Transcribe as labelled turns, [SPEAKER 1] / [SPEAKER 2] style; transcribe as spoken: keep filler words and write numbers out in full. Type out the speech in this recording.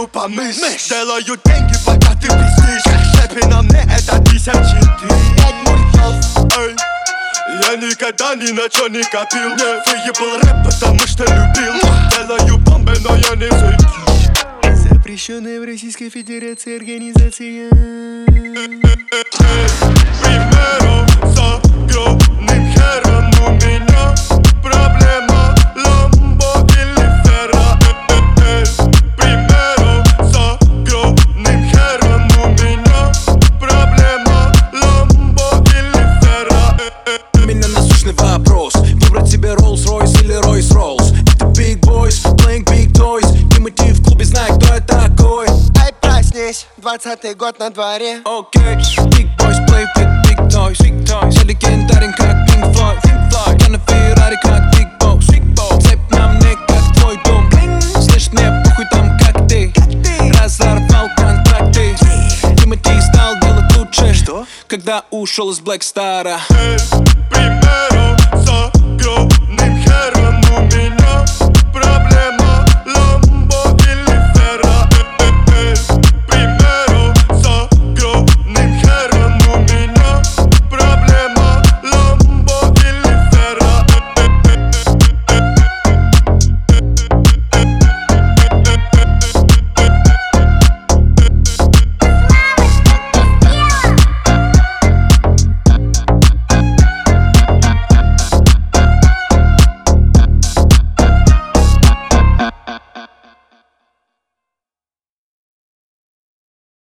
[SPEAKER 1] делаю помыш. Делаю деньги, пока ты пиздишь. Шепи на мне это тысячи ты. Пять мультов. Эй, я никогда ни на чё не копил. Выебал рэп, потому что любил. Делаю бомбы, но я не зайду. Запрещенная в Российской Федерации организация. Примеру с огромным хером у меня проблема ламбо или ферра. Примеру с огромным хером у меня проблема ламбо или ферра.
[SPEAKER 2] У меня насущный вопрос: выбрать себе Rolls-Royce или Royce-Rolls? Это Big Boys, playing big toys. Тимати в клубе, знай, кто я такой.
[SPEAKER 1] Ай, проснись, двадцатый год на дворе.
[SPEAKER 2] Окей, Big Boys play with big toys. Я легендарен, как Pink Floyd. Я на Феррари, как Big Boss. Цепь на мне, как твой дом. Слышь, мне похуй там, как ты. Разорвал контракты. Тимати стал делать лучше,
[SPEAKER 1] Что?
[SPEAKER 2] когда ушел из Black Star'а.
[SPEAKER 1] Примеру с огромным хером у меня проблема